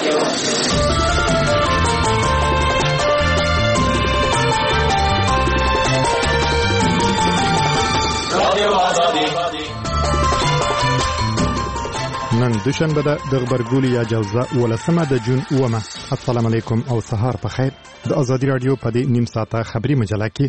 نن دوشنبه ده د غبرګولي یا جوزه ولسمه د جون اومه. السلام علیکم او سهار په خیر. د ازادي رادیو په دې نیم ساعته خبري مجله کې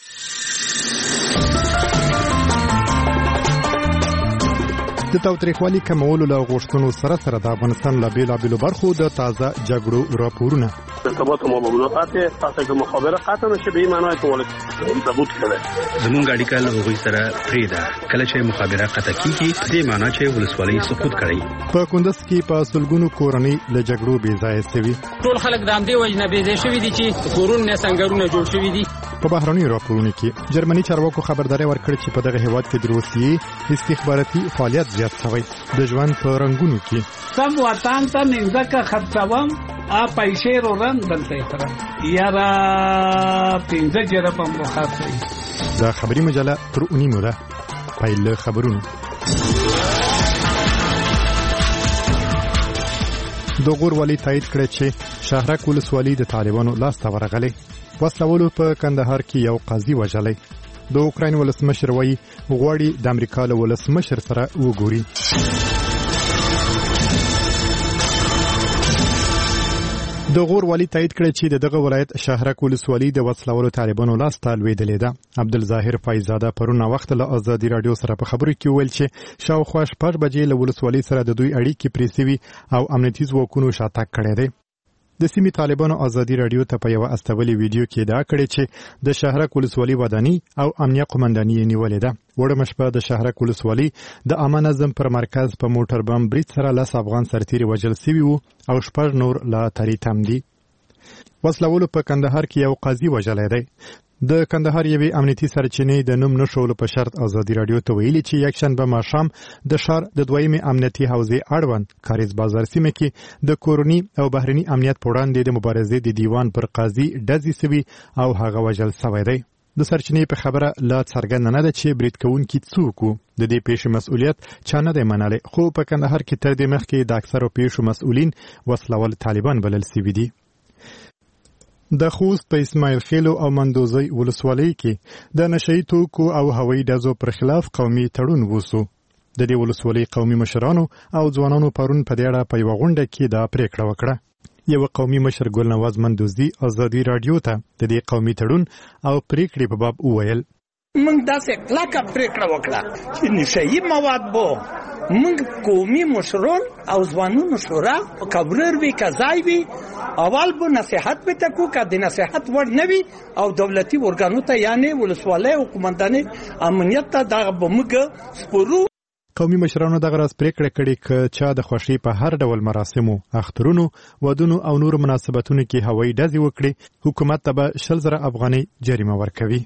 د تاوتریخوالي کمولو له غوښتنو سره سره د افغانستان له بېلابېلو برخو د تازه جګړو راپورونه ارتباط ما با ملاقات تاسو مخابره قطع نشه به این معنی که ولې ثبوت کړي زمونږ اړیکه له هغوی سره پریدا کله چې مخابره قطع کیږي په دې معنی چې ولسوالۍ سقوط کړي. په کندز کې په سلګونو کورنۍ له جګړو بې ځایه شوي. ټول خلک د همدې وجنه بې ځای شوي دي چې کورونه څنګهونه جوړ شوي دي. په بهرنیو راپورونو کې جرمني چارواکو خبرداري ورکړه چې په دغه هیواد کې د روسیې استخباراتي فعالیت زیات شوی. د ژوند په رنګونو کې سم وطن ته نږدې خرڅوم پیسې ورن دلته تر یارا 15 جرب هم وخاصي. دا خبري مجله تر اونیمو ده. پایله خبرونه د غور ولی تایید کړ چې شهرک ولسوالۍ د طالبانو لاس ته ورغلې. وسلوالو په کندهار کې یو قاضي وژلی. د اوکراین ولسمشر وایي غواړي د امریکا له ولسمشر سره وګوري. د غور والی تایید کړ چې دغه ولایت شهرک ولسوالۍ د وسلوالو طالبانو لاس ته لوېدلې ده. عبدالظاهر فایزاده پرون وخت له ازادي رادیو سره په خبرو کې ویل چې شاوخوا 6 بجې له ولسوالۍ سره د دوی اړیکې پرې سوي او امنیتي ځواکونو شاتګ کړی دی. د سیمې طالبانو ازادي رادیو ته په یو استولي ویډیو کې دا کړی چې د شهرک ولسوالۍ وداني او امنیه قومنداني نیولې ده. وړمه شپه د شهرک ولسوالۍ د عامه نظم پر مرکز په موټر بم بریټ سره 10 افغان سرتیري وژل شوي وو او 6 نور لا تری تم دي. وسلوالو په کندهار کې یو قاضي وژلی دی. د کندهار یوې امنیتي سرچینې د نوم نشولو په شرط ازادي رادیو ته ویلي چې یکشنبه ماښام د ښار د دویمې امنیتي حوزې اړوند کاریز بازار سیمه کې د کورني او بهرني امنیت په وړاندې د مبارزې د دیوان پر قاضي ډزې سوي او هغه وژل سوی دی. د سرچینې په خبره لا څرګنده نه ده چې برید کوونکي څوک وو. د دې پیښې مسؤلیت چا نه دی منلی، خو په کندهار کې تر دې مخکې د اکثرو پیښو مسؤلین وسلوال طالبان بلل سوي دي. د خوست په اسماعیل خیلو او مندوزی ولسوالۍ کې د نشئی توکو او هوایي ډزو پر خلاف قومي تړون وسو. د دې ولسوالۍ قومي مشرانو او ځوانانو پرون په دې اړه په یوه غونډه کې دا پریکړه وکړه. یو قومي مشر ګلنواز مندوزی ازادي رادیو ته د دې قومي تړون او پریکړې په باب وویل. موږ داسې کلکه پریکړه وکړه چې نشئی مواد بو موږ قومي مشران او ځوانانو شورا کبرر وی کزای وی اول به نصيحت به تکو که د نصيحت ور نوي او دولتي ورګانو ته یعنی ولسوالۍ او قومنداني امنیت ته دغه بمګ سپورو. قومي مشرانو دغه راز پریکړه کړې چې چا د خوښۍ په هر ډول مراسمو، اخترونو، ودونو او نور مناسبتونو کې هوایي ډزې وکړي حکومت ته به 100,000 افغانۍ جریمه ورکوي.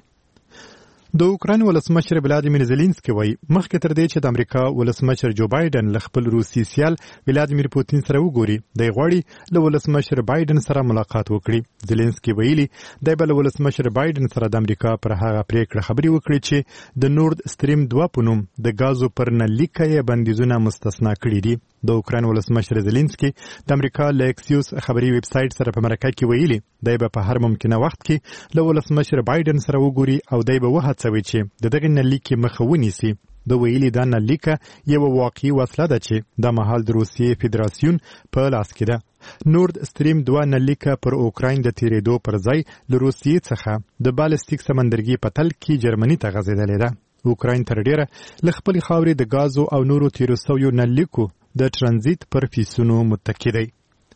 د اوکراین ولسمشر ولادیمیر زيلنسکي وایي مخکې تر دې چې د امریکا ولسمشر جو بایدن له خپل روسي سیال ولادیمیر پوتین سره وګوري دی غواړي له ولسمشر بایدن سره ملاقات وکړي. زيلنسکي ویلي دی به له ولسمشر بایدن سره د امریکا پر هغه پریکړه خبري وکړي چې د نورد سټریم 2 په نوم د غازو پر نلیکه یې بندیزونه مستثنا کړي دي. د اوکراین ولسمشر زيلنسکي د امریکا له اکسیوس خبري ویب سټ سره په مرکه کې ویلي دی به په هر ممکنه وخت کې له ولسمشر بایدن سره وګوري او دی به وهڅوي چې دغه نلیکه مخه ونیسي. د ویلي دا نلیکه یو واقعي وسله ده چې د مهال د روسیې فدراسیون په لاس کې ده. نورد سټریم 2 نلیکه پر اوکراین د تیریدو پر ځای له روسیې څخه د بالستیک سمندرګي په تل کې جرمني ته غځېدلې ده. اوکراین تر ډیره له خپلې خاورې د غازو او نورو تیرو سویو نلیکو د ترانزیت پر فیسونو متکی دی.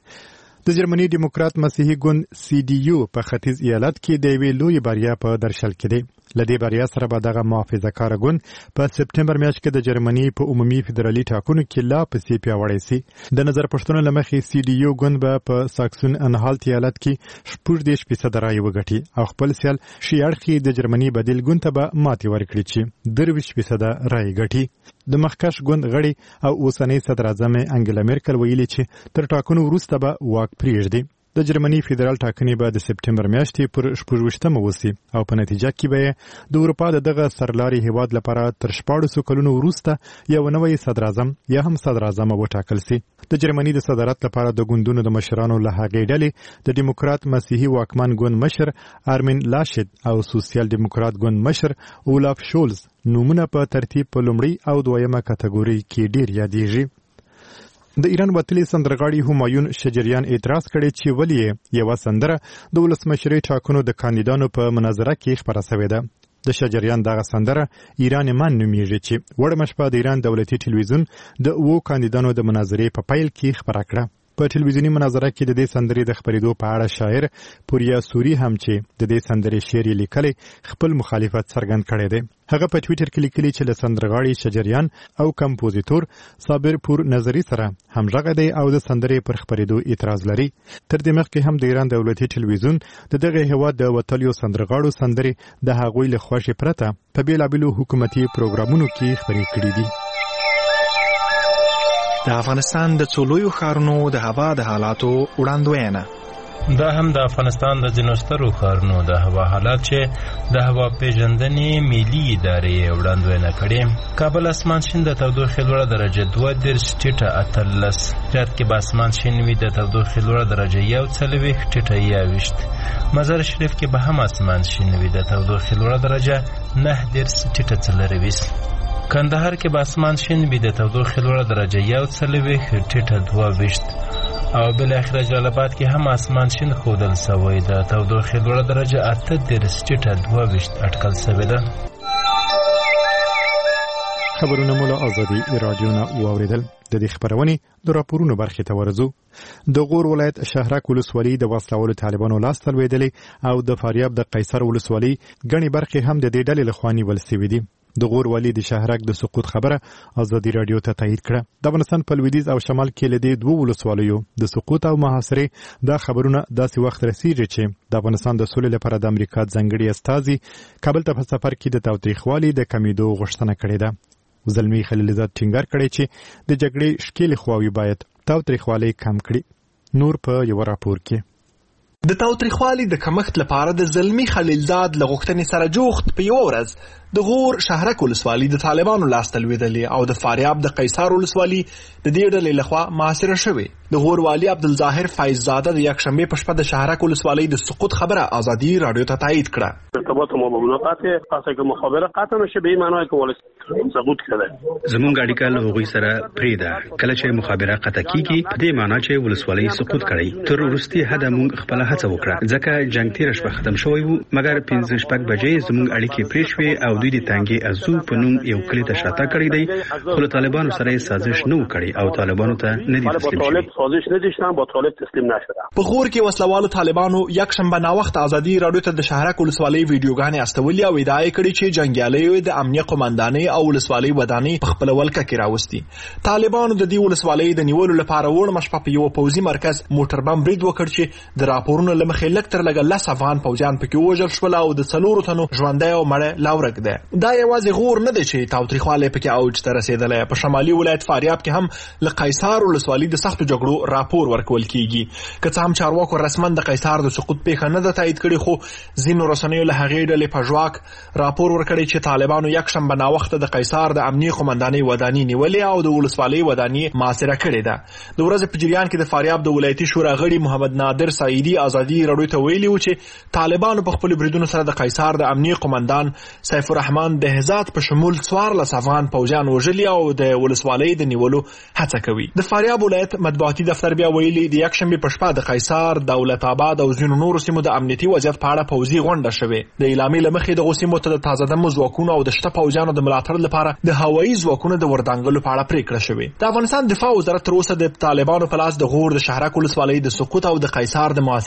د جرمني دیموکرات مسیحي ګوند CDU په ختیځ ایالت کې د یوې لوی بریا په درشل کې دی. لدې بریا سره به دغه محافظه‌کار ګوند په سپټمبر میاشت کې د جرمني په عمومي فدرالي ټاکنو کې لا پسې پیاوړی شي. د نظر پښتنو لمخې CDU ګوند به په ساکسون انهالت ایالت کې 14% رای وګټي او خپل سیال شیاړخي د جرمني بدیل ګوند ته به ماتې ورکړي چې 23% رای ګټي. د مخکښ ګوند غړي او اوسنۍ صدر اعظم انګلا میرکل ویلي چې تر ټاکنو وروسته به واک پریږدي. د جرمني فدرال ټاکنې به د سپټمبر میاشتې پر 26مه وسی او په نتیجه کې به د اروپا دغه سرلاري هیواد لپاره تر 14 کلونو وروسته یو نوی صدر اعظم یا هم صدر اعظم وټاکل شي. د جرمني د صدارت لپاره د ګوندونو د مشرانو له هغې ډلې د دیموکرات مسیحي واکمن ګوند مشر آرمین لاشید او سوسیال دیموکرات ګوند مشر اولاف شولز نومونه په ترتیب په لومړی او دویمه کټګوري کې ډیر یادېږي. د ایران وتلي سندرغاړي همایون شجریان اعتراض کړی چې ولې یو سندره د ولسمشرۍ ټاکنو د کاندیدانو په مناظره کې خبره شوې ده. د شجریان دغه سندره ایران من نومیږي چې وړمه شپه د ایران دولتي ټلویزیون د 2 کاندیدانو د مناظرې په پیل کې خبره کړه. په ټلویزیونی مناظره کې د دې سندرې د خبرېدو په اړه شاعر پوریا سوری هم چې د دې سندرې شعر لیکلی خپل مخالفت څرګند کړی دی. هغه په ټویټر کې لیکلی چې له سندرغاړي شجریان او کمپوزیتور صابر پور نظری سره همغږی دی او د سندرې پر خبرېدو اعتراض لري. تر دې مخکې هم د ایران دولتي ټلویزیون د دغه هیواد د وتلیو سندرغاړو سندرې د هغوی له خوښې پرته په بیلابیلو حکومتي پروګرامونو کې خبرې کړې دي. د افغانستان د څو لویو ښارونو د هوا د حالاتو وړاندوینه. دا هم د افغانستان د ځینو سترو ښارونو د هوا حالات چې د هوا پیژندنې ملي ادارې وړاندوینه کړې. کابل اسمان شین د تودوخې لوړه درجه 2 ټیټه 18، زیات کې به اسمان شین وي د تودوخې لوړه درجه 1 ټیټه 21، مزار شریف کې به هم اسمان شین وي د تودوخې لوړه درجه 9 ټیټه 24، کندهار کې به اسمان شین وي د تودوخې لوړه درجه 1 ټیټه 22، او بل اخر جلال آباد کې هم اسمان شین ښودل شوی د تودوخې لوړه درجه 8 ټیټه 22 اټکل شوې ده. خبرونه مو له ازادي رادیو نه واوریدل. د دې خبرونې د راپورونو برخې ته ورځو. د غور ولایت شهرک ولسوالۍ د وسلوالو طالبانو لاس ته لوېدلې او د فاریاب د قیصر ولسوالۍ ګڼې برخې هم د دې ډلې لخوا نیول شوې دي. د غور والی د شهرک د سقوط خبره ازادي رادیو ته تایید کړه. د افغانستان په لویدیځ او شمال کې له دې 2 ولسوالیو د سقوط او محاصرې دا خبرونه داسې وخت رسیږي چې د افغانستان د سولې لپاره د امریکا ځانګړي استازي کابل ته په سفر کې د تاوتریخوالي د کمیدو غوښتنه کړې ده. زلمی خلیلزاد ټینګار کړی چې د جګړې شکیل خواوې باید تاوتریخوالي کم کړي. نور په یو راپور کې د تاوتریخوالي د کمښت لپاره د زلمی خلیلزاد له غوښتنې سره جوخت په یو ورځ د غور شهرک ولسوالۍ د طالبانو لاس ته لوېدلې او د فاریاب د قیصر ولسوالۍ د دې ډلې لخوا محاصره شوې. د غور والي عبدالظاهر فایززاده د یکشنبې په شپه د شهرک ولسوالۍ د سقوط خبره ازادي رادیو ته تایید کړه. ارتباط ما با اونا قطعه، پس اگه مخابره قطع نشه به این معنی که ولسوالی سقوط کرده. زمونږ اړیکه له هغوی سره پرېږده. کله چې مخابره قطع کیږي په دې معنی چې ولسوالۍ سقوط کړي. تر وروستي حده موږ خپله هڅه وکړه ځکه جنګ تېره شپه ختم شوی و، مګر 5-6 بجې زمونږ اړیکې پرې شوې او دوی د تانګې ازو په نوم یو کلي ته شاته کړی دی، خو له طالبانو سره یې سازش نه و کړی او طالبانو ته نه دي تسلیم شوي. په غور کې وسلوالو طالبانو یکشنبه ناوخته ازادي رادیو ته د شهرک ولسوالۍ ویډیوګانې استولې او ادعا یې کړې چې جنګیالیو د امنیه قومندانۍ او ولسوالۍ ودانۍ په خپله ولکه کې راوستي. طالبانو د دې ولسوالۍ د نیولو لپاره وړمه شپه په یو پوځي مرکز موټر بم برید وکړ چې د راپورونو له مخې لږ تر لږه 10 افغان پوځیان پکې وژل شول او د 4 تنو ژوندی او مړه لا ورک ده. دا یوازې غور نه دی چې تاوتریخوالی پکې اوج ته رسېدلی. په شمالي ولایت فاریاب کې هم له قیصر ولسوالۍ د سختو جګړو راپور ورکول کیږي. که څه هم چارواکو رسما د قیصر د سقوط پیښه نه ده تایید کړې، خو ځینو رسنیو له هغې ډلې په ژواک راپور ورکړی چې طالبانو یکشنبه ناوخته د قیصر د امنیې قومندانۍ ودانۍ نیولې او د ولسوالۍ ودانۍ محاصره کړې ده. د ورځې په جریان کې د فاریاب د ولایتي شورا غړي محمد نادر سعیدي ازادي رادیو ته ویلي و چې طالبانو په خپلو بریدونو سره د قیصر د امنیې قومندان سیف الرحمن دهزاد په شمول 14 افغان پوځیان وژلي او د ولسوالۍ د نیولو هڅه کوي. د فاریاب ولایت مطبوعاتي دفتر بیا ویلي د یکشنبې په شپه د قیصر، دولت آباد او ځینو نورو سیمو د امنیتي وضعیت په اړه پوځي غونډه شوې. د اعلامیې له مخې دغو سیمو ته د تازه دمو ځواکونو او د شته پوځیانو د ملاتړ لپاره د هوایي ځواکونو د وردانګلو په اړه پریکړه شوې. د افغانستان دفاع وزارت تر اوسه د طالبانو په لاس د غور د شهرک ولسوالۍ د سقوط او د قیصر د محاصرې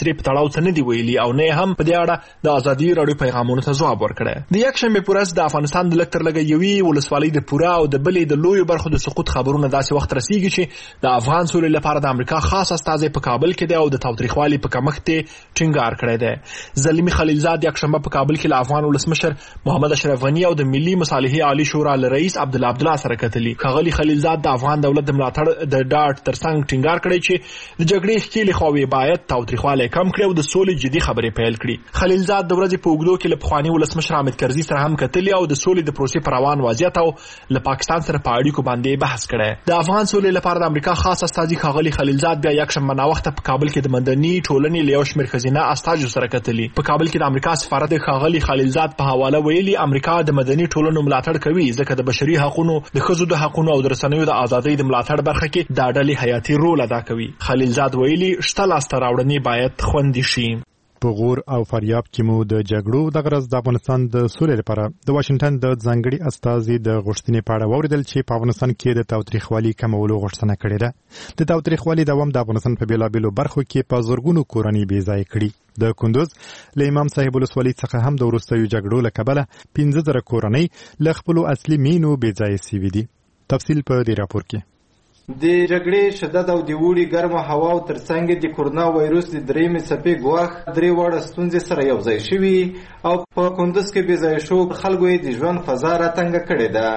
ترې په تړاو څه نه دی ویلي او نه هم په دې اړه د ازادي راډیو پیغامونو ته ځواب ورکړی. د یکشنبې په ورځ د افغانستان د لږ تر لږه یوې ولسوالۍ د پوره او د بلې د لویو برخو د سقوط خبرونه داسې وخت رسیږي چې د افغان سولې لپاره د امریکا خاص استازی په کابل کې دی او د تاوتریخوالي په کمښت ټینګار کړی دی. زلمی خلیلزاد یکشنبه په کابل کې له افغان ولسمشر محمد اشرف غني او د ملي مصالحې عالی شورا له رئیس عبدالله سره کتلي. ښاغلي خلیلزاد د افغان دولت د ملاتړ د ډاډ ترڅنګ ټینګار کړی چې د جګړې ښکېلې خواوې باید تاوتریخوالی کم کړي او د سولې جدي خبرې پیل کړي. خلیلزاد د ورځې په اوږدو کې له پخواني ولسمشر حامد کرزي سره هم کتلي او د سولې د پروسې پر روان وضعیت او له پاکستان سره په اړیکو باندې بحث کړی. د افغان سولې لپاره د امریکا خاص استازي ښاغلي خلیلزاد بیا یکشنبه ناوخته په کابل کې د مدني ټولنې له یو شمېر ښځینه استازو سره کتلي. په کابل کې د امریکا سفارت د ښاغلي خلیلزاد په حواله ویلي امریکا د مدني ټولنو ملاتړ کوي ځکه د بشري حقوقو، د ښځو د حقوقو او د رسنیو د ازادۍ د ملاتړ برخه کې دا ډلې حیاتي رول ادا کوي. خلیلزاد ویلي شته لاسته راوړنې باید خوندي شي. په غور او فاریاب کې مو د جګړو د غرض د افغانستان د سولې لپاره د واشنگټن د ځانګړي استازي د غوښتنې په اړه واوریدل چې په افغانستان کې د تاوتریخوالي کمولو غوښتنه کړې ده. د تاوتریخوالي دوام د افغانستان په بیلابیلو برخو کې په زورګونو کورنۍ بې ځای کړي. د کندوز له امام صاحب ولسوالۍ څخه هم د وروستیو جګړو له کبله 15,000 کورنۍ له خپلو اصلي مینو بې ځای سوي دي. تفصیل په دې راپور کې. د جګړې شدت او د وړي ګرمه هوا او ترڅنګ د کورونا وایروس د درېمې څپې ګواښ درې واړه ستونزې سره یو ځای شوي او په کندوز کې بې ځایه شو خلکو یې د ژوند فضا راتنګه کړې ده.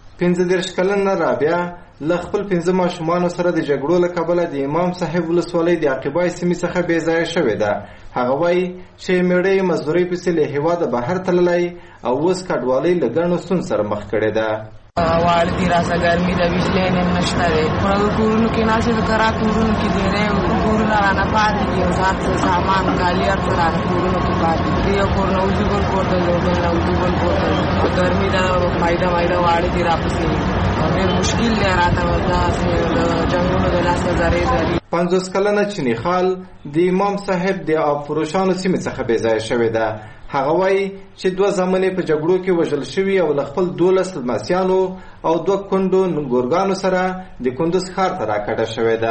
15 کلنه رابعه له خپل 15 ماشومانو سره د جګړو له کبله د امام صاحب ولسوالۍ د عقیبای سیمې څخه بې ځایه شوې ده. هغه وایي چې مېړه یې مزدورۍ پسې له هېواده بهر تللی او اوس کډوالۍ له ګڼو ستونزو سره مخ کړې ده. واړه دي راسه ګرمي د ویشلې هم نشته دی په کورونو کې ناسې د کرا کورونو کې دی نه کورونه رانه پاتې دي او ځان سامان ګالي هر څه رانه کورونو کې پاتې دي. یو کور نه وځي بل کور ته یو بل نه وځي بل کور ته ګرمي ده مایده واړه دي راپسې ډېر مشکل دی راته داسې د جنګونو د لاسه زرې زري. 50 کلنه چیني خال د امام صاحب د آبفروشانو سیمې څخه بې ځایه شوې ده. هغه وایي چې 2 زامنې په جګړو کې وژل شوي او له خپل 12 لمسیانو او 2 کونډو ګورګانو سره د کندوز ښار ته راکډه شوې ده.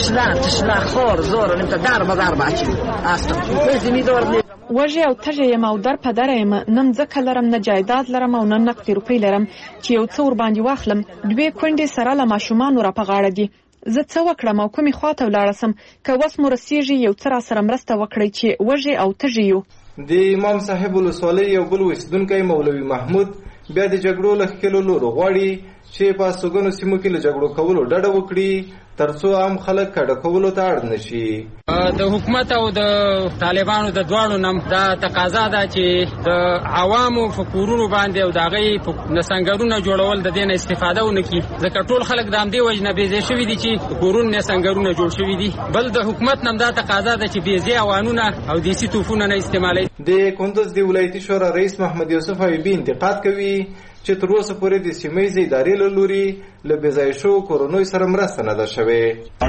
وږی او تږی یم او در په دره یم، نه مځکه لرم نه جایداد لرم او نه نقدې روپۍ لرم چې یو څه ورباندې واخلم. 2 کونډې سره له ماشومانو را په غاړه دي. زه څه وکړم او کومې خواته ولاړه سم؟ که وس مو رسیږي یو څه را سره مرسته وکړئ چې وږی او تږی یو. د امام صاحب ولسوالۍ یو بل اوسیدونکی مولوي محمود بیا د جګړو له ښکېلو لورو غواړي چې په استوګنو سیمو کې له جګړو کولو ډډه وکړي ترڅو عام خلک کډه کولو ته اړ نشي. د حکومت او د طالبانو د دواړو نم دا تقاضا ده چې د عوامو په کورونو باندې او د هغې نسنګرونه جوړول د دې نه استفاده ونه کړي ځکه ټول خلک د همدې وجې نه بېځای شوي دي چې کورونو نسنګرونه جوړ شوي دي. بل د حکومت نم دا تقاضا ده چې بېځای اوانونه او دیسي توپونه نه استعمالوي. د کندوز د ولایتي شورا رئیس محمد یوسف حبیبي انتقاد کوي چې تر اوسه پورې د سیمهییزې ادارې له لوري له بېځایه شوو کورنیو سره مرسته نه ده شوې.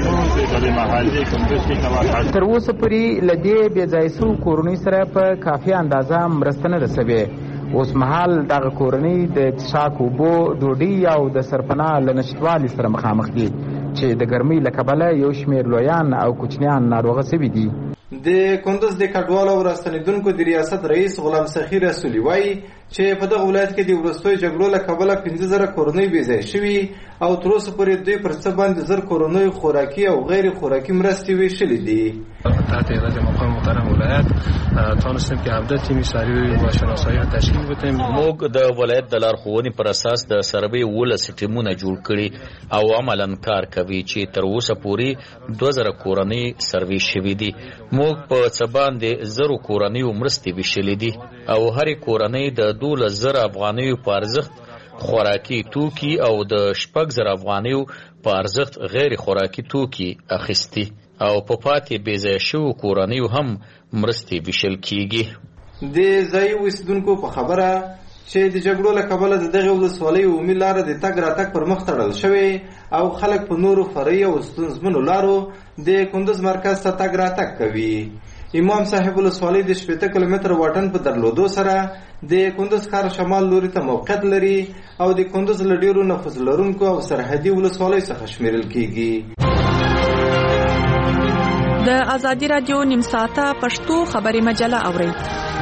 تر اوسه پورې له دې بېځایه شوو کورنیو سره په کافي اندازه مرسته نه ده شوې. اوس مهال دغه کورنۍ د څښاک اوبو، ډوډۍ او د سرپناه له نشتوالي سره مخامخ دي چې د ګرمۍ له کبله یو شمېر لویان او کوچنیان ناروغه شوي دي. د کندوز د کډوالو او راستنېدونکو د ریاست رئیس غلام سخي رسولي وایي چې په دغه ولایت کې د وروستیو جګړو له کبله 15,000 کورنۍ بېځایه شوي او تر اوسه پورې دوی پر څه باندې 1000 کورنیو خوراکي او غیر خوراکي مرستې ویشلې دي. تحت هدایت مقام محترم ولایت تونستیم که 17 تیمی سریع و شناسایی تشکیل بدیم. موږ د ولایت د لارښوونې پر اساس د سروې 19 ټیمونه جوړ کړي او عملاً کار کوي چې تر اوسه پورې 2000 کورنۍ سروې شوي دي. موږ په څه باندې 1000 کورنیو مرستې ویشلې دي او هرې کورنۍ د 12,000 افغانیو په ارزښت خوراکي توکي او د 6,000 افغانیو په ارزښت غیر خوراکي توکي اخیستي او په پاتې بېځایه شوو کورنیو هم مرستې ویشل کیږي. د ځایي اوسیدونکو په خبره چې د جګړو له کبله د دغې ولسوالۍ عمومي لاره د تګ راتګ پر مخ تړل شوې او خلک په نورو فرعي او ستونزمنو لارو د کندوز مرکز ته تګ راتګ کوي. امام صاحب ولسوالۍ د 80 کیلومتره واټن په درلودو سره د کندوز ښار شمال لوري ته موقعیت لري او د کندوز له ډېرو نفوذ لرونکو او سرحدي ولسوالیو څخه شمیرل کیږي. د ازادي رادیو نیم ساعته پښتو خبري مجله اورئ.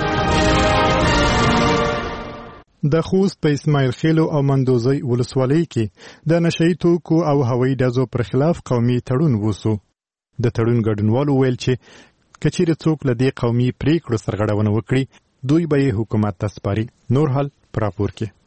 د خوست په اسماعیل خیل او مندوزی ولسوالۍ کې د نشئی توکو او هوایي ډزو پر خلاف قومي تړون وسو. د تړون ګډونوالو ویل چې کچېرې څوک له دې قومي پریکړو سرغړونه وکړي دوی به یې حکومت ته سپاري. نور حال په راپور کې.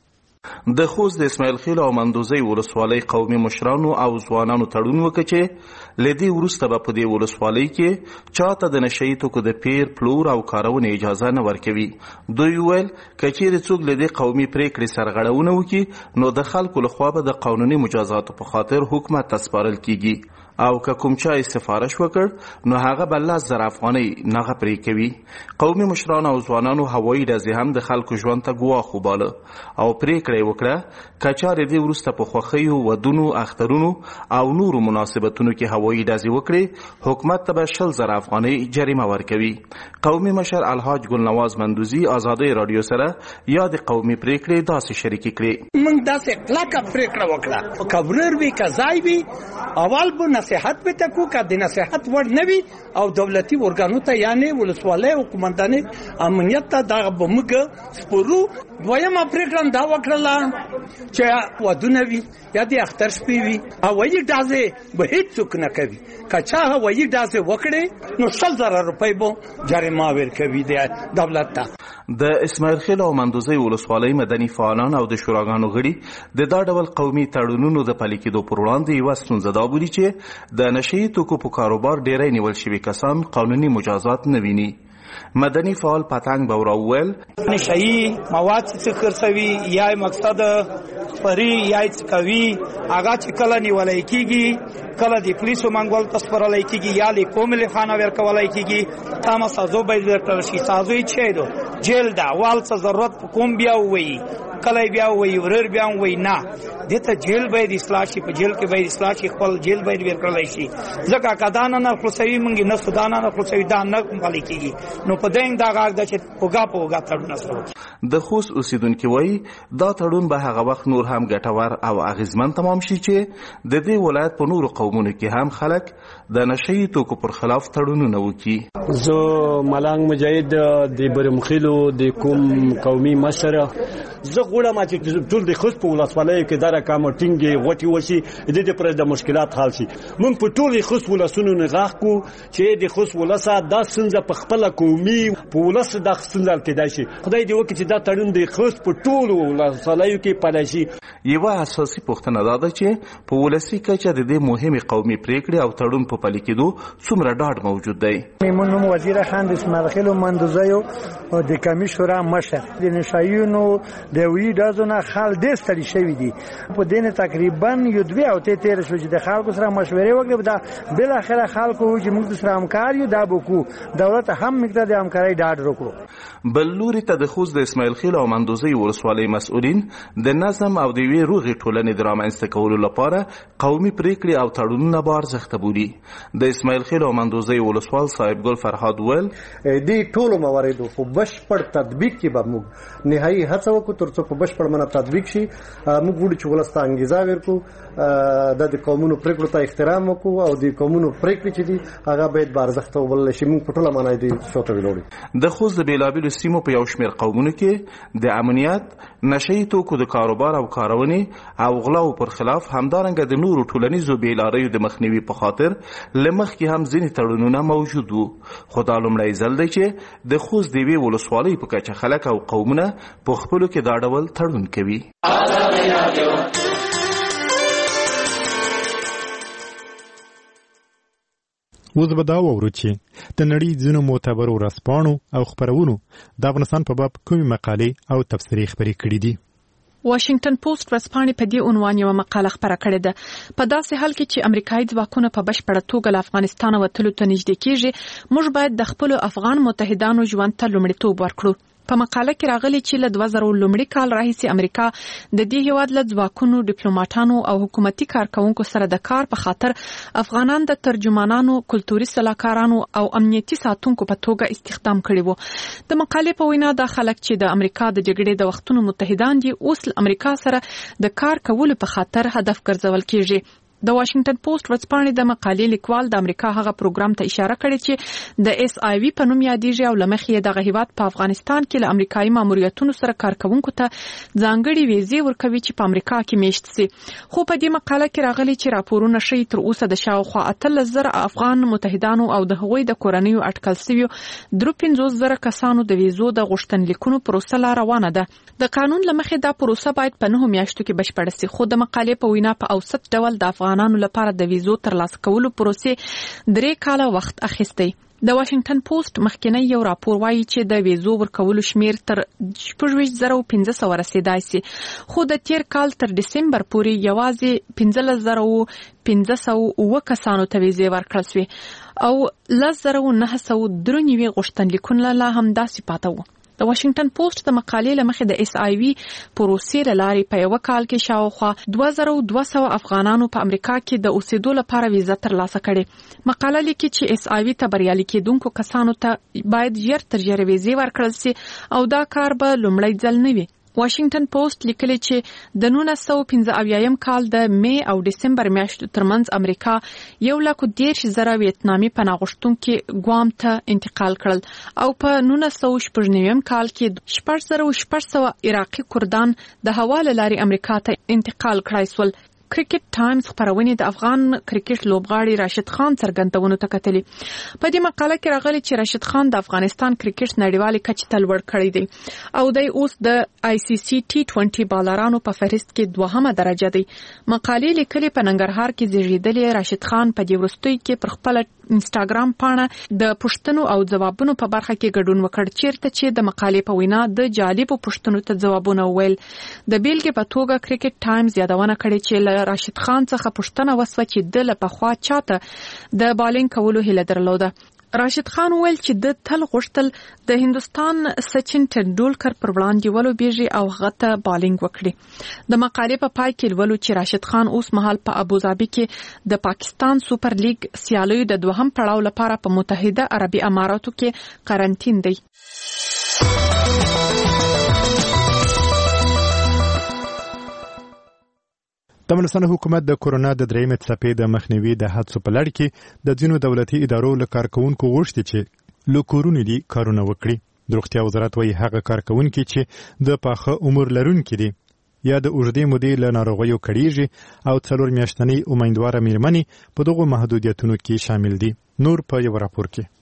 د خوست د اسماعیل خیل او مندوزی ولسوالۍ قومي مشرانو او ځوانانو تړون وکړ چې له دې وروسته به په دې ولسوالۍ کې چاته د نشئی توکو د پیر پلور او کارونې اجازه نه ورکوي. دوی ویل کچېرې څوک له دې قومي پریکړې سرغړونه وکړي نو د خلکو لخوا به د قانوني مجازاتو په خاطر حکومت ته سپارل کیږي او که کوم چا سفارش وکړ نو هغه به 10,000 افغانۍ نغه پرې کوي. قومي مشران او ځوانانو هوایي ډزې هم د خلکو ژوند ته ګواښ وباله او پریکړه وکړه که چارې دې وروسته په خوښیو ودونو اخترونو او نورو مناسبتونو کې هوایي ډزې وکړي حکومت ته به 20,000 افغانۍ جریمه ورکوي. قومي مشر الحاج ګلنواز مندوزي ازادي رادیو سره یاد قومي پریکړې داسې شریکې کړې. موږ داسې کلکه پریکړه وکړه کورنر وی کزای وی اول به نصيحت به تکو که د نصيحت ور نه وي او دولتي ورګانو ته یعنی ولسوالۍ او قومنداني امنیت ته دا به موږ سپورو. دویمه پریکړه دا وکړه چې ودونه وي یا د اختر شپې وي هوایي ډزې به هیڅوک نه کوي. که چا هوایي ډزې وکړي نو 100,000 روپۍ به جریمه ورکوي د دولت ته. د اسماعیل خیل او مندوزی ولسوالۍ مدني فعالان او د شوراګانو غړي د دا ډول قومي تړونونو د پلي کېدو پر وړاندې یوه ستونزه دا بولي چې د نشئی توکو په کاروبار ډیری نیول شوي کسان قانوني مجازات نه ویني. مدني فعال پتنګ باور اول نشئی مواد څخه خرڅوي یا مقصد پری یا څه کوي هغه چې کله نیولای کیږي کله د پولیسو منګول تسپرلای کیږي یا له کومل خانه ورکولای کیږي تاسو سازو به ورکړل شي. سازو یې چي دو جیل دا وال څه ضرورت کوم بیا وي کله بیا وي ورر بیا وي نه دته جیل به د اصلاح شي په جیل کې به اصلاح شي خپل جیل به ورکړل شي. ځکه کدان نه خلاصوي مونږ نه سودان نه خلاصوي دا نه مالي کیږي نو په دین دا غاګ د چې پوګا تړون سره. د خوست اوسیدونکو وایي دا تړون به هغه وخت نور هم ګټور او اغیزمن تمام شي چې د دې ولایت په نورو قومونو کې هم خلک د نشئی توکو پر خلاف تړونونه وکړي. زه ملنګ مجاهد د برمخیلو د کوم قومي مشر زه غواړم چې ټول د خوست په ولسوالۍ کې دا رقم ټینګي غوټي وشي د دې پر د مشکلات حل شي. موږ په ټول خوست ولسونو نه غاښ کو چې د خوست ولسا دا څنګه په خپل قومي په ولس د څنګه کېدای شي. خدای دې وکړي چې دا تړون د خوست په ټول ولسوالیو کې پلی شي. یوه اساسي پوښتنه دا ده چې په ولسي کچه د دې مهمې قومي پریکړې او تړون په پلي کېدو څومره ډاډ موجود دی. میمون وزیر خان د اسماعیل خیل او مندوزی او د کمی شورا مشر د نشایونو د وی دازونه خال ډېر ستړي شوي دي. په دین تقریبا یو دوی او تیر شو چې د خلکو سره مشورې وکړي دا بل اخره خلکو چې موږ سره همکار یو دا بکو دولت هم مقدار د همکارۍ ډاډ وکړو. بل لوري ته د خوست د اسماعیل خیل او مندوزی ولسوالۍ مسؤلین د نظم او د وی روغې ټولنې د رامنځته کولو لپاره قومي پریکړې او تړونونه به ارزښت بولي. د اسماعیل خیل او مندوزی ولسوال صاحب ګل فرهاد ویل دې ټولو مواردو په بشپړ تطبیق کې به موږ نهایي هڅه وکړو ترڅو په بشپړ منه تطبیق شي. موږ غواړو چې ولس ته انګیزه ورکړو د قومونو پریکړو ته احترام وکړو او د قومونو پریکړې چې دي هغه باید به ارزښت وبلل شي. موږ په ټوله معنی دې شوته ویلوړو. د خوست د بیلابیلو سیمو په یو شمېر قومونو کې د امنیت نشئی توکو د کاروبار او کارونې او غلاو پر خلاف همدارنګه د نورو ټولنیزو بیلاریو د مخنیوي په خاطر لمخکې هم ځینې تړونونه موجود وو. خو دا لومړی ځل دی چې د خوست د یوې ولسوالۍ په کچه خلک او قومونه په خپلو کې دا ډول تړون کوي. اوس به دا وورو چې د نړۍ ځینو معتبرو ورځپاڼو او خپرونو د افغانستان په باب کومې مقالې او تبصرې خپرې کړي دي. واشنگټن پوسټ ورځپاڼې په دې عنوان یو مقاله خپره کړې ده. په داسې حال کې چې امریکایي ځواکونه په بشپړه توګه له افغانستان وتلو ته نږدې کېږي موږ باید د خپلو افغان متحدانو ژوند ته لومړیتوب ورکړو. په مقاله کې راغلي چې له 2000 لومړي کال راهیسې امریکا د دې هیواد له ځواکونو ډیپلوماټانو او حکومتي کارکونکو سره د کار په خاطر افغانان د ترجمانانو کلتوري سلاکارانو او امنیتي ساتونکو په توګه استخدام کړي وو. د مقالې په وینا دا خلک چې د امریکا د جګړې د وختونو متحدان دي اوس له امریکا سره د کار کولو په خاطر هدف ګرځول کیږي. د واشنگټن پوسټ ورځپاڼې د مقالې لیکوال د امریکا هغه پروګرام ته اشاره کړې چې د اس آی وی په نوم یادېږي او لمخې دغه هیواد په افغانستان کې له امریکایي ماموریتونو سره کارکونکو ته ځانګړي ویزې ورکوي چې په امریکا کې میشت سي. خو په دې مقاله کې راغلي چې راپورونه ښیي تر اوسه د شاوخوا 13,000 افغان متحدانو او د هغوی د کورنیو اټکل سویو 53,000 کسانو د ویزو د غوښتنلیکونو پروسه لا روانه ده. د قانون لمخې دا پروسه باید په 9 میاشتو کې بشپړه سي، خو د مقالې په وینا په اوسط ډول د افغانانو لپاره د ویزو ترلاسه کولو پروسې 3 کاله وخت اخیستی. د واشنگټن پوسټ مخکینی یو راپور وایي چې د ویزو ورکولو شمیر تر 16,500 رسیدای سي، خو د تیر کال تر دسمبر پورې یوازې 15,509 کسانو ته ویزې ورکړل شوې او 10,993 غوښتنلیکونه لا هم داسې پاته وو. د واشنگټن پوسټ د مقالې لمخې د اس آی وی پروسې لاري په یو کال کې شاوخوا 2200 افغانانو په امریکا کې د اوسېدو لپاره ویزه ترلاسه کړې. مقاله لیکي چې اس آی وی ته بریالي کېدونکو کسانو ته باید ژر تر ژره ویزې ورکړل شي او دا کار به لومړی ځل نه وي. واشنگټن پوسټ لیکلی چې د 1915 کال د می او دسمبر میاشتو ترمنځ امریکا 1,10,000 ویتنامي پناه غوښتونکي ګوام ته انتقال کړل او په 1996 کال کې 4,600 عراقي کردان د هوا له لارې امریکا ته انتقال کړای شول. کرکټ ټایمز خبرونه د افغان کرکټ لوبغاړي راشد خان څرګندونو ته کتلي. په دې مقاله کې راغلي چې راشد خان د افغانستان کرکټ نړیوالې کچې ته لوړ کړی دی او د اوس د آی سی سی T20 بالرانو په فهرست کې 2مه درجه دی. مقالې لیکلي په ننګرهار کې زیږیدلی راشد خان په دې وروستۍ کې پر خپل انستاګرام پاڼه د پوښتنو او ځوابونو په برخه کې ګډون وکړ، چیرته چې د مقالې په وینا د جالبو پوښتنو ته ځوابونه وویل. د بیلګې په توګه کرکټ ټایمز یادونه کړې چې راشد خان څخه پوښتنه وسوه چې د لپخوا چاته د بالینګ کولو هیله درلوده. راشد خان ویل چې د تل غوښتل د هندستان سچن ټنډولکر پر وړاندې ولوبېږي او هغه ته بالینګ وکړي. د مقالې په پای کې ولولو چې راشد خان اوس مهال په ابوظبي کې د پاکستان سوپر لیګ سیالیو د 2م پړاو لپاره په متحده عربي اماراتو کې قرنټین دی. د افغانستان حکومت د کورونا د درېمې څپې د مخنیوي د هڅو په لړ کې د ځینو دولتي ادارو له کارکونکو غوښتي چې له کورونو دي کارونه وکړي. د روغتیا وزارت وايي هغه کارکونکي چې د پاخه عمر لرونکي دي یا د اوږدې مودې له ناروغیو کړيږي او 4 میاشتنۍ امیندواره میرمنې په دغو محدودیتونو کې شامل دي. نور په یو راپور کې.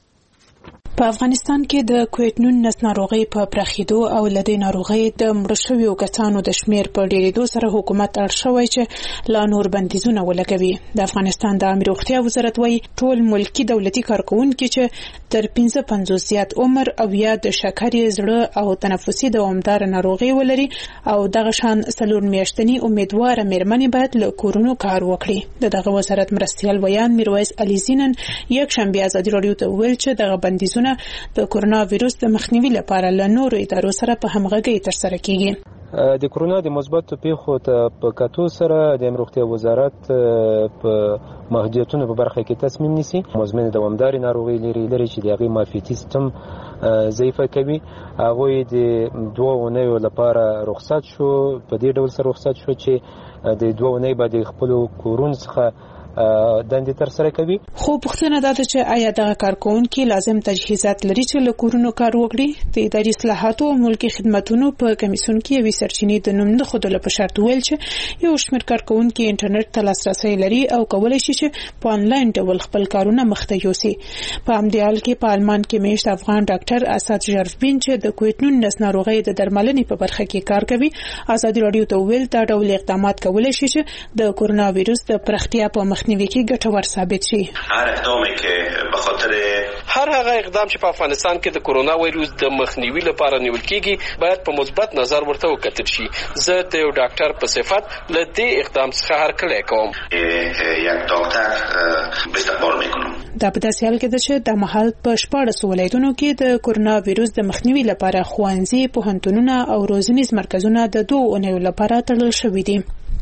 په افغانستان کې د کووډ-19 ناروغي په پراخېدو او لدې ناروغي د مړ شویو کسانو د شمیر په ډېرېدو سره حکومت اړ شوی چې لا نور بندیزونه ولګوي. د افغانستان د عامه روغتیا وزارت وايي ټول ملکی دولتي کارکونکي چې تر 55 زیات عمر او یا د شکرې زړه او تنفسي دوامدار ناروغي ولري او دغه شان 4 میاشتنی امیدواره میرمنې باید له کورونو کار وکړي. دغه وزارت مرستیال ویان میرویس علي زینن یک شنبه ازادي رادیو ته ویل چې دغه بندیزونه د کورونا وایروس د مخنیوي لپاره له نورو ادارو سره په همغږۍ ترسره کیږي. د کورونا د مثبت پیښو ته په کتو سره د روغتیا وزارت په محدودیتونو په برخه کې تصمیم نیسي. مزمن دوامدار ناروغي لري چې د هغې معافیتي سیستم ضعیفه کوي. هغوی د 2 اونیو لپاره رخصت شو، په دې ډول سره رخصت شو چې د 2 اونۍ بعد خپل کورون څخه دندې تر سره کوي. خو پوښتنه ده چې آیا دغه کارکونکي لازم تجهیزات لري چې له کورونو کار وکړي؟ د اداري اصلاحاتو او ملکي خدماتو په کمیسیون کې یوې سرچینې د نوم نه ښودلو په شرط ویل چې یو شمېر کارکونکي انټرنیټ ته لاسرسی لري او کولی شي چې په انلاین ډول خپل کارونه مخته یوسي. په همدې حال کې په آلمان کې میشت افغان ډاکټر اسد ژرفبین چې د کووډ-19 ناروغۍ د درملنې په برخه کې کار کوي ازادي رادیو ته ویل دا ډول اقدامات کولی شي چې د کورونا وایروس د پراختیا په مخنیوي کې ګټور ثابت شي. هر اقدامی که به خاطر هر هغه اقدام چې په افغانستان کې د کورونا وایروس د مخنیوي لپاره نیول کیږي باید په مثبت نظر ورته وکتل شي. زه د یو ډاکټر په صفت له دې اقدام څخه هرکلی کوم. یک ډاکټر استقبال میکنم. دا په داسې حال کې ده چې د مهال په 14 ولایتونو کې د کورونا وایروس د مخنیوي لپاره ښوونځي، پوهنتونونه او روزنیز مرکزونه د 2 اونیو لپاره تړل شوي دي.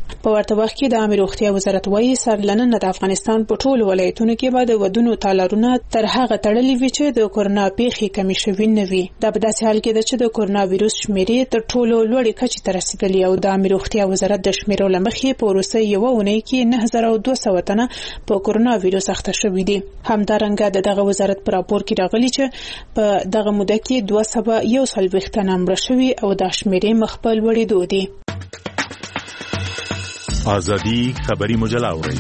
په ورته وخت کې د عامه روغتیا وزارت وايي سرلننه د افغانستان په ټولو ولایتونو کې به د ودونو تالارونه تر هغه تړلې وي چې د کورونا پیښې کمې شوې نه وي. دا په داسې حال کې ده چې د کورونا وایروس شمیرې تر ټولو لوړې کچې ته رسیدلې او د عامه روغتیا وزارت د شمیرو له مخې په وروستۍ یوه اونۍ کې 9200 تنه په کورونا وایروس اخته شوي دي. همدارنګه د دغه وزارت په راپور کې راغلي چې په دغه موده کې 241 تنه مړه شوي او د شمیرې مخ په لوړېدو دي. آزادی خبری مجله اورئ.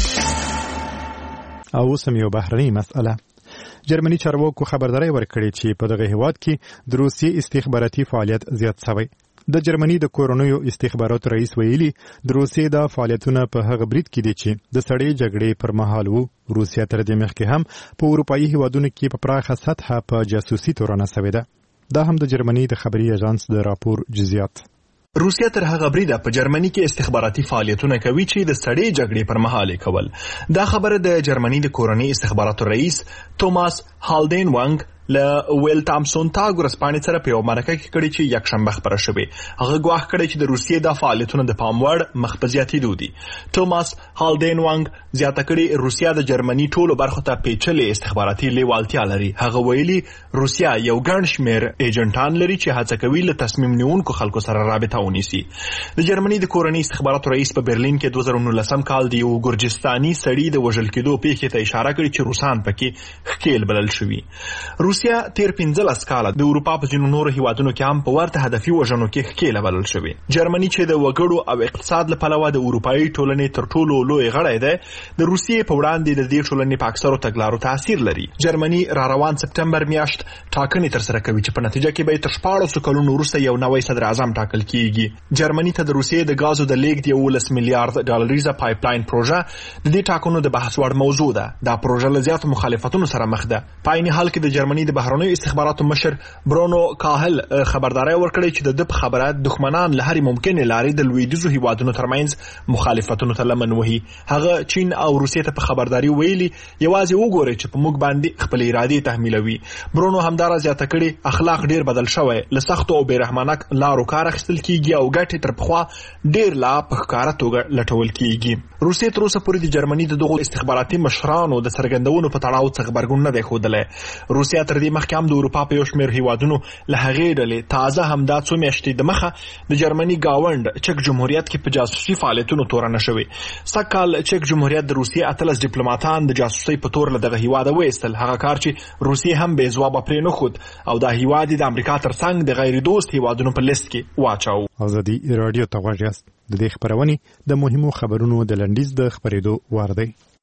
او سم یو بهرنی مسأله. جرمني چارواکو خبرداري ورکړې چې په دغه هیواد کې د روسیې استخباراتي فعالیت زیات شوی. د جرمني د کورونیو استخباراتو رئیس ویلي د روسیې د فعالیتونو په هغه برید کې دي چې د سړې جګړې پر مهال وو. روسیا تر دې مخکې هم په اروپایي هیوادونو کې په پراخه سطحه په جاسوسي تورنه شوې ده. دا هم د جرمني د خبري اژانس د راپور جزئیات. روسیا تر هغه بریده په جرمني کې استخباراتي فعالیتونه کوي چې د سړې جګړې پر مهال کول. دا خبره د جرمني د کورنۍ استخباراتو رئیس توماس هالدین وانګ له ویل تامسون تاګ ورسپانې سره په یو مرکه کې کړي چې یک شنبه خبره شوې. هغه ګواښ کړی چې د روسیې د فعالیتونو د پام وړ مخ په زیاتېدو دي. توماس هالدین وانګ زیاته کړي روسیا د جرمني ټولو برخو ته پیچلې استخباراتي لیوالتیا لري. هغه ویلي روسیا یو ګڼ شمېر ایجنټان لري چې هڅه کوي له تصمیم نیونکو خلکو سره رابطه ونیسي. د جرمني د کورنۍ استخباراتو رئیس په برلین کې 2019 کال د یو ګرجستاني سړي د وژل کېدو پیښې ته اشاره کړې چې روسان پکې ښکېل بلل شوي. روسیا تیر 15 کاله د اروپا په ځینو نورو هیوادونو کې هم په ورته هدفي وژنو کې ښکېله بلل شوې. جرمني چې د وګړو او اقتصاد له پلوه د اروپایي ټولنې تر ټولو لوی غړی دی، د روسیې په وړاندې د دې ټولنې په اکثرو تګلارو تاثیر لري. جرمني را روان سپتمبر میاشت ټاکنې ترسره کوي چې په نتیجه کې به تر 14 کلونو وروسته یو نوی صدر اعظم ټاکل کیږي. جرمني ته د روسیې د غازو د لیږد 11 میلیارډ ډالریزه پایپلاین پروژه د دې ټاکنو د بحث وړ موضوع ده. دا پروژه له زیاتو مخالفتونو سره مخ ده. په عین حال کې د جرمني د بهرنیو استخباراتو مشر برونو کاهل خبرداري ورکړي چې د خبره دښمنان له هرې ممکنه لارې د لویدیځو هیوادونو ترمنځ مخالفتونو ته لمن وهي. هغه چین او روسیې ته په خبرداري ویلي یوازې وګورئ چې په موږ باندې خپل ارادې تحمیلوي. برونو همدارا زیاته کړي اخلاق ډیر بدل شوی، له سختو او بیرحمانه لارو کار اخیستل کیږي او ګټې تر پخوا ډیر لا په ښکاره توګه لټول کیږي. روسیې تر اوسه پورې د جرمني د دغو استخباراتي مشرانو د څرګندونو په تړاو څه خبرګون نه دی ښودلی. روسیا تر دې مخکې هم د اروپا په یو شمېر هیوادونو له هغې ډلې تازه همدا څو میاشتې د مخه د جرمني ګاونډ چک جمهوریت کې په جاسوسي فعالیتونو تورنه شوې. سږ کال چک جمهوریت د روسیې 18 ډیپلوماټان د جاسوسۍ په تور له دغه هیواده وایستل، هغه کار چې روسیې هم بې ځوابه پرې نه ښود او دا هیواد یې د امریکا تر څنګ د غیر دوست هیوادونو په لیست کې واچاوه. ازادي رادیو ته غوږ یاست. د دې خبرونې د مهمو خبرونو د لنډیز د خبرېدو وار دی.